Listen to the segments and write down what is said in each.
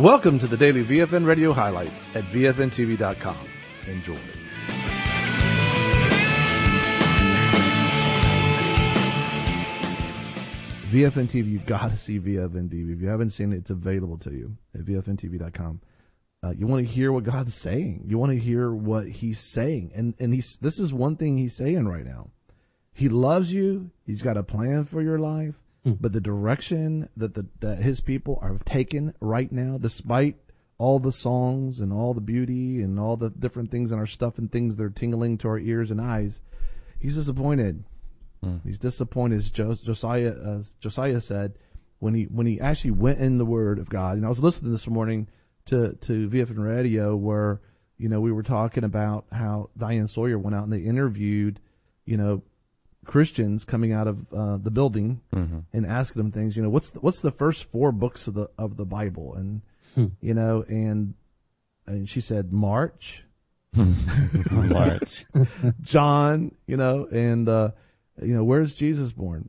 Welcome to the daily VFN Radio highlights at VFNTV.com. Enjoy. VFN TV, you've got to see VFN TV. If you haven't seen it, it's available to you at VFNTV.com. You want to hear what God's saying. You want to hear what He's saying. And this is one thing He's saying right now. He loves you. He's got a plan for your life. But the direction that His people are taken right now, despite all the songs and all the beauty and all the different things in our stuff and things that are tingling to our ears and eyes, He's disappointed. He's disappointed. As Josiah said when he actually went in the Word of God. And I was listening this morning to VFN Radio where, we were talking about how Diane Sawyer went out and they interviewed, Christians coming out of the building and asking them things. What's the first 4 books of the Bible? And and she said March, March, John, and where's Jesus born?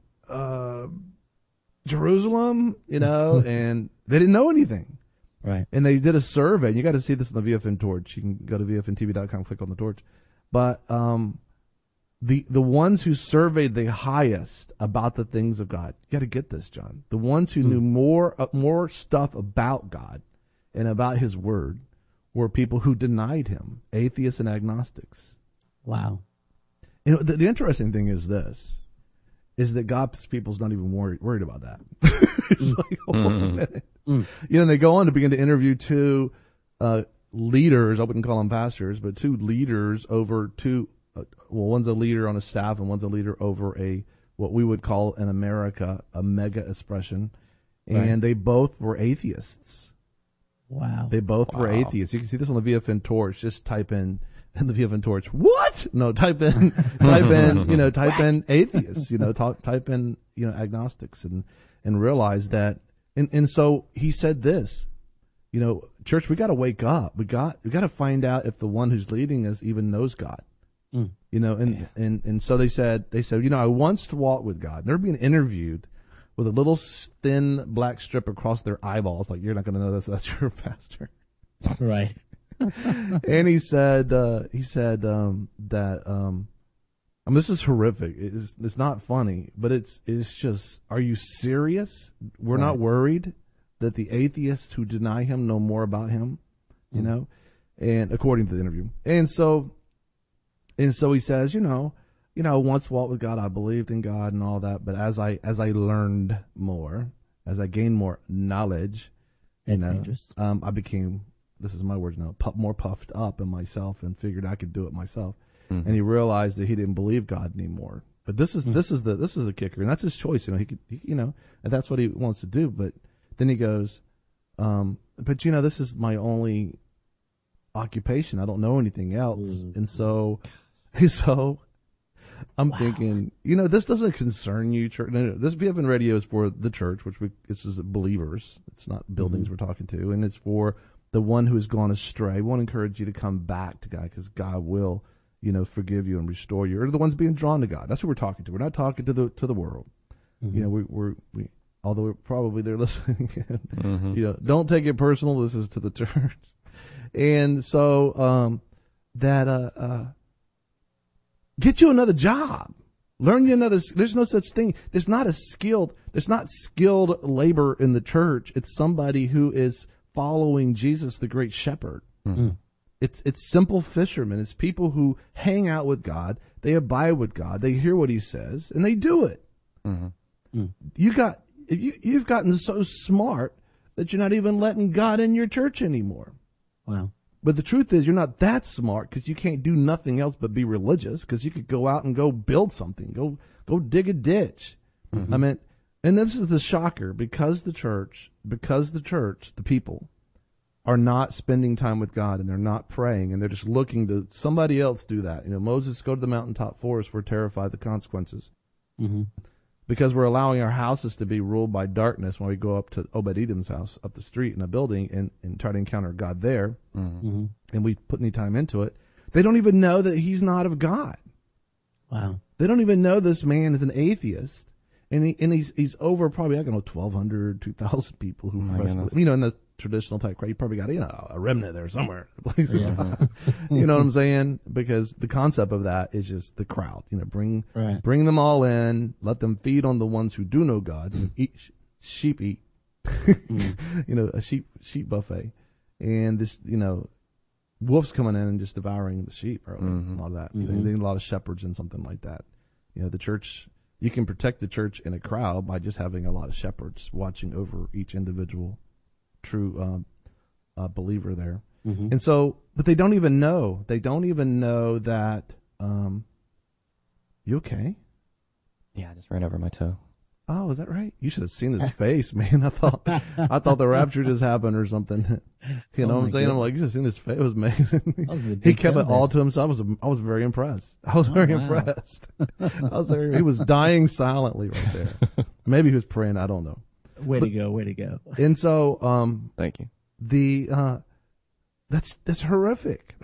Jerusalem, and they didn't know anything. Right. And they did a survey, and you got to see this on the VFN Torch. You can go to VFNTV.com, click on the torch. But the ones who surveyed the highest about the things of God, you got to get this, John. The ones who knew more stuff about God and about His Word were people who denied Him, atheists and agnostics. Wow. The interesting thing is this, is that God's people's not even worried about that. It's like, hold on a minute. And they go on to begin to interview 2 leaders, I wouldn't call them pastors, but 2 leaders over 2, one's a leader on a staff and one's a leader over what we would call in America a mega expression. And they both were atheists. Wow. They both were atheists. You can see this on the VFN Torch. Just type in the VFN Torch. What? No, type in atheists, type in, agnostics and realize that. And so he said this, church, we got to wake up. We got to find out if the one who's leading us even knows God. And so they said, I once walked with God. They're being interviewed with a little thin black strip across their eyeballs. Like, you're not going to know this. That's your pastor. Right. And he said that, this is horrific. It's not funny, but it's just, are you serious? We're not worried that the atheists who deny Him know more about Him, and according to the interview. And so he says, once walked with God, I believed in God and all that, but as I learned more, as I gained more knowledge, dangerous. I became, this is my words now, more puffed up in myself and figured I could do it myself. And he realized that he didn't believe God anymore. But this is the kicker, and that's his choice. He could, and that's what he wants to do. But then he goes, but this is my only occupation. I don't know anything else, and so I'm thinking, this doesn't concern you, church. No, this VFN Radio is for the church, this is believers. It's not buildings we're talking to, and it's for the one who has gone astray. We want to encourage you to come back to God, because God will, forgive you and restore you. Or the ones being drawn to God. That's who we're talking to. We're not talking to the world. We although probably they're listening. Don't take it personal. This is to the church. And so get you another job. Learn you another. There's no such thing. There's not skilled labor in the church. It's somebody who is following Jesus, the great shepherd. It's simple fishermen. It's people who hang out with God. They abide with God. They hear what He says, and they do it. You've gotten so smart that you're not even letting God in your church anymore. Wow. But the truth is, you're not that smart, because you can't do nothing else but be religious, because you could go out and go build something, go dig a ditch. I mean, and this is the shocker, because the church, the people, are not spending time with God, and they're not praying, and they're just looking to somebody else do that. Moses, go to the mountaintop forest, we're terrified of the consequences. Because we're allowing our houses to be ruled by darkness when we go up to Obed-Edom's house up the street in a building and try to encounter God there, and we put any time into it. They don't even know that He's not of God. Wow. They don't even know this man is an atheist. And he's over probably, 1,200, 2,000 people who profess, in the traditional type crowd. You probably got, a remnant there somewhere. Yeah. You know what I'm saying? Because the concept of that is just the crowd. Bring Right. them all in, let them feed on the ones who do know God, and sheep eat. A sheep buffet. And this, wolves coming in and just devouring the sheep, or a lot of that. They need a lot of shepherds and something like that. The church, you can protect the church in a crowd by just having a lot of shepherds watching over each individual true believer there. And so, but they don't even know. They don't even know that. You okay? Yeah, I just ran over my toe. Oh, is that right? You should have seen his face, man. I thought the rapture just happened or something. You know what I'm saying? I'm like, you should have seen his face. It was amazing. He kept it all to himself. I was very impressed. I was very impressed. He was dying silently right there. Maybe he was praying. I don't know. Way to go. And so, Thank you. That's horrific.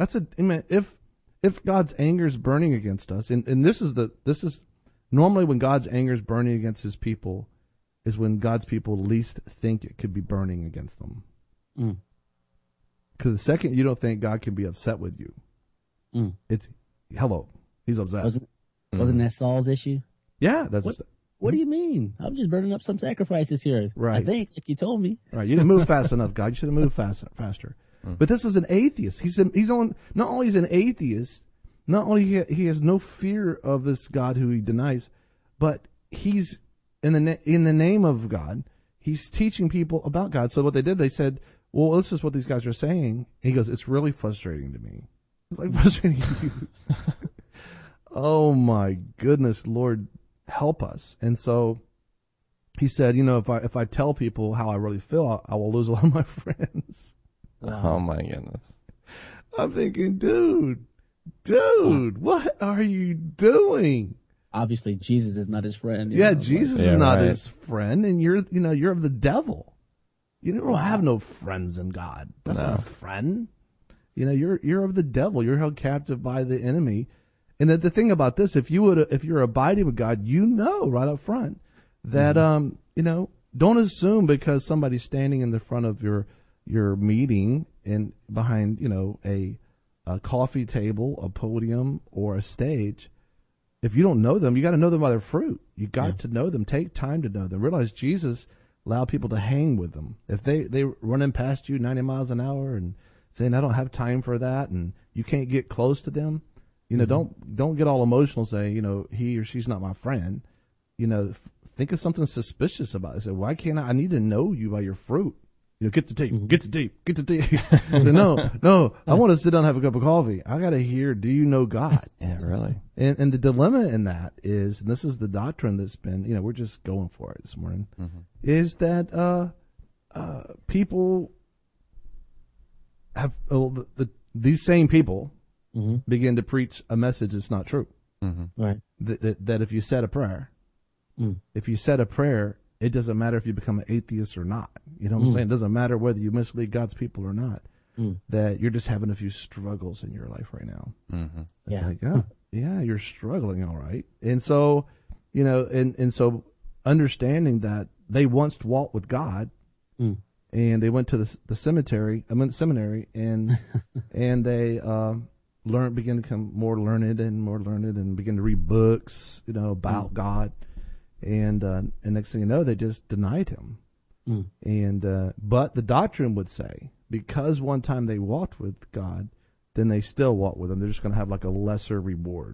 If God's anger is burning against us, and this is normally when God's anger is burning against his people is when God's people least think it could be burning against them. Because the second you don't think God can be upset with you, it's, hello, he's upset. Wasn't that Saul's issue? Yeah, What do you mean? I'm just burning up some sacrifices here. Right. I think, like you told me. Right. You didn't move fast enough, God. You should have moved faster. But this is an atheist. Not only is an atheist, not only he has no fear of this God who he denies, but he's in the name of God, he's teaching people about God. So what they did, they said, well, this is what these guys are saying. He goes, it's really frustrating to me. It's like frustrating to you. Oh my goodness, Lord, help us. And so he said, if I tell people how I really feel, I will lose a lot of my friends. Wow. Oh my goodness. I'm thinking, dude, what are you doing? Obviously, Jesus is not his friend. Yeah, Jesus is not his friend, and you're of the devil. You don't have no friends in God. That's not a friend. You're of the devil. You're held captive by the enemy. And the thing about this, if you're abiding with God, right up front that don't assume because somebody's standing in the front of your meeting and behind a coffee table, a podium, or a stage. If you don't know them, you got to know them by their fruit. You got to know them. Take time to know them. Realize Jesus allowed people to hang with them. If they running past you 90 miles an hour and saying, I don't have time for that, and you can't get close to them, don't get all emotional, say, he or she's not my friend. Think of something suspicious about it. Say, why can't I need to know you by your fruit. Get the tape, get the tape, get the tape. Say, no, I want to sit down and have a cup of coffee. I got to hear, do you know God? Yeah, really. And the dilemma in that is, and this is the doctrine that's been, we're just going for it this morning, is that people have, these same people begin to preach a message that's not true. Right. That if you said a prayer, it doesn't matter if you become an atheist or not. You know what I'm saying? It doesn't matter whether you mislead God's people or not. That you're just having a few struggles in your life right now. It's like, you're struggling, all right. And so, and so understanding that they once walked with God, and they went to the seminary, and and they began to become more learned and begin to read books, about God. And next thing you know, they just denied him. And but the doctrine would say, because one time they walked with God, then they still walk with him. They're just going to have like a lesser reward.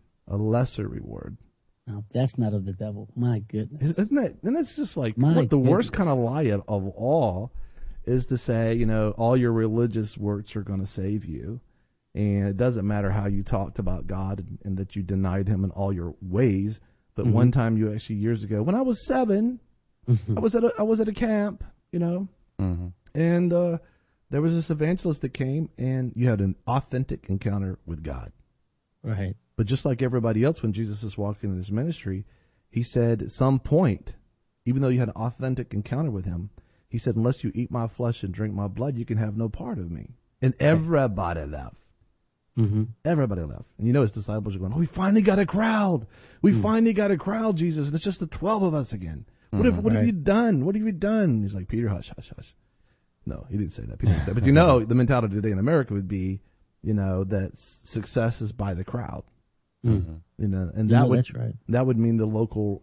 Now, that's not of the devil. My goodness. Isn't it? And it's just like the worst kind of lie of all is to say, all your religious works are going to save you. And it doesn't matter how you talked about God and that you denied him in all your ways. But one time years ago, when I was 7, I was at a camp, and there was this evangelist that came, and you had an authentic encounter with God. Right. But just like everybody else, when Jesus is walking in his ministry, he said at some point, even though you had an authentic encounter with him, he said, unless you eat my flesh and drink my blood, you can have no part of me. And everybody left. Everybody left. And his disciples are going, we finally got a crowd. We finally got a crowd, Jesus. And it's just the 12 of us again. What have you done? What have you done? He's like, Peter, hush, hush, hush. No, he didn't say that. He didn't say that. But you know, the mentality today in America would be, that success is by the crowd. Mm-hmm. And that's right. That would mean the local,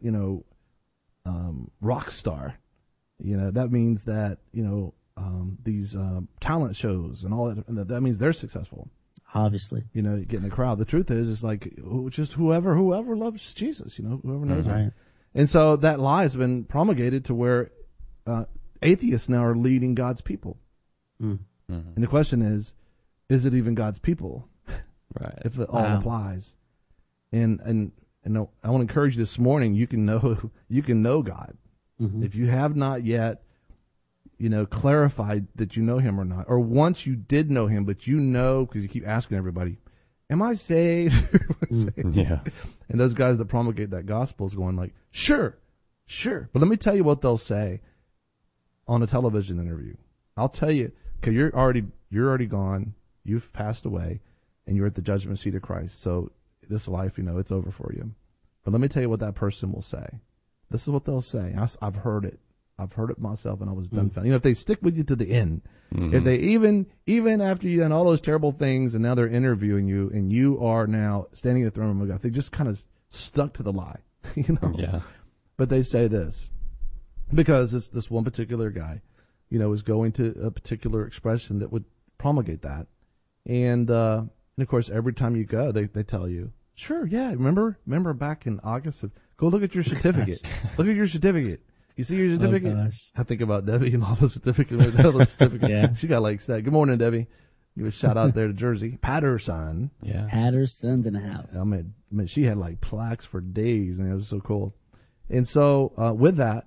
rock star. That means that these talent shows and all that. That means they're successful. Obviously, you get in the crowd. The truth is like just whoever loves Jesus. Whoever knows him. Right. And so that lie has been promulgated to where atheists now are leading God's people. Mm-hmm. And the question is it even God's people? Right. If it all applies. And I want to encourage you this morning, you can know God. Mm-hmm. If you have not yet, clarified that you know him or not, or once you did know him, but because you keep asking everybody, am I saved? Yeah. And those guys that promulgate that gospel is going like, sure. But let me tell you what they'll say on a television interview. I'll tell you, because you're already gone, you've passed away, and you're at the judgment seat of Christ. So this life, it's over for you. But let me tell you what that person will say. This is what they'll say. I've heard it. I've heard it myself, and I was dumbfounded. If they stick with you to the end, if they even after you've done all those terrible things, and now they're interviewing you, and you are now standing at the throne room of God, they just kind of stuck to the lie, Yeah. But they say this because this one particular guy, is going to a particular expression that would promulgate that, and of course every time you go, they tell you, sure, yeah, remember back in August, go look at your certificate, look at your certificate. You see your certificate? Oh, gosh. I think about Debbie and all those certificates. Yeah. She got like that. Good morning, Debbie. Give a shout out there to Jersey. Patterson. Yeah. Patterson's in the house. I mean, she had like plaques for days, and it was so cool. And so with that,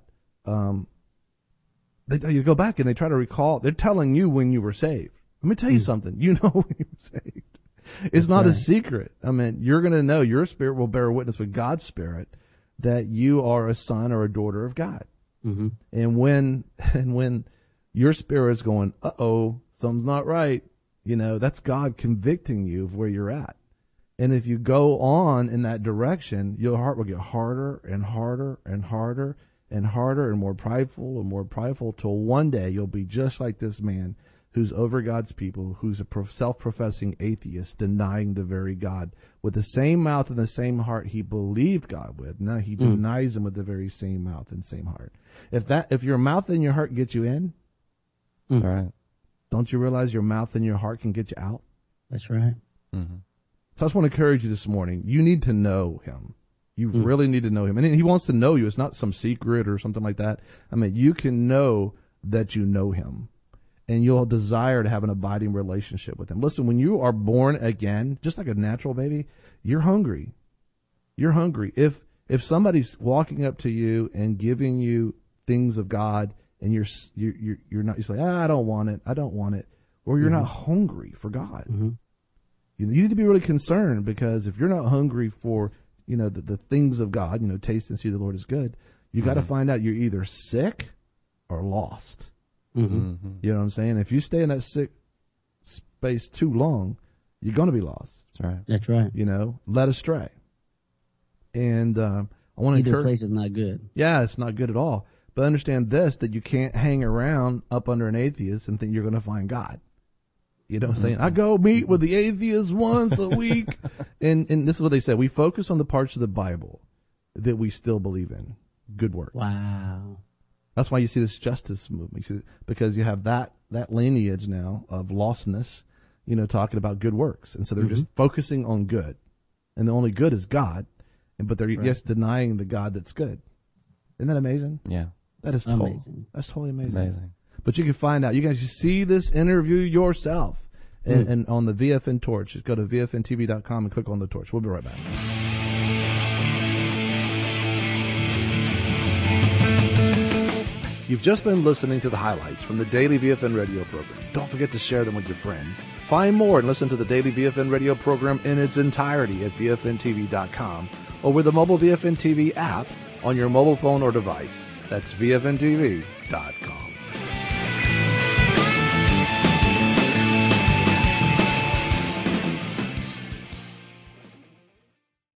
you go back and they try to recall. They're telling you when you were saved. Let me tell you something. You know when you were saved. It's not a secret. I mean, you're going to know. Your spirit will bear witness with God's spirit that you are a son or a daughter of God. Mm-hmm. And when your spirit's going, something's not right, that's God convicting you of where you're at. And if you go on in that direction, your heart will get harder and harder and harder and harder and more prideful till one day you'll be just like this man who's over God's people, who's a self-professing atheist, denying the very God. With the same mouth and the same heart he believed God with, now he denies him with the very same mouth and same heart. If your mouth and your heart get you in, Right. don't you realize your mouth and your heart can get you out? That's right. Mm-hmm. So I just want to encourage you this morning. You need to know him. You really need to know him. And he wants to know you. It's not some secret or something like that. I mean, you can know that you know him. And you'll desire to have an abiding relationship with him. Listen, when you are born again, just like a natural baby, you're hungry. You're hungry. If somebody's walking up to you and giving you things of God, and you're not, you say, I don't want it. Or you're not hungry for God. Mm-hmm. You need to be really concerned, because if you're not hungry for, the things of God, taste and see the Lord is good, you got to find out you're either sick or lost. Mm-hmm. Mm-hmm. You know what I'm saying? If you stay in that sick space too long, you're going to be lost. That's right. That's right. Led astray. And I want to Either encourage. place is not good. Yeah, it's not good at all. But understand this: that you can't hang around up under an atheist and think you're going to find God. You know what I'm saying? I go meet with the atheists once a week, and this is what they said: we focus on the parts of the Bible that we still believe in, good works. Wow. That's why you see this justice movement, because you have that lineage now of lostness, talking about good works. And so they're just focusing on good. And the only good is God, but they're denying the God that's good. Isn't that amazing? Yeah. That is amazing. That's totally amazing. Amazing. But you can find out. You guys see this interview yourself and on the VFN Torch. Just go to VFNTV.com and click on the torch. We'll be right back. You've just been listening to the highlights from the Daily VFN radio program. Don't forget to share them with your friends. Find more and listen to the Daily VFN radio program in its entirety at VFNTV.com or with the mobile VFN TV app on your mobile phone or device. That's VFNTV.com.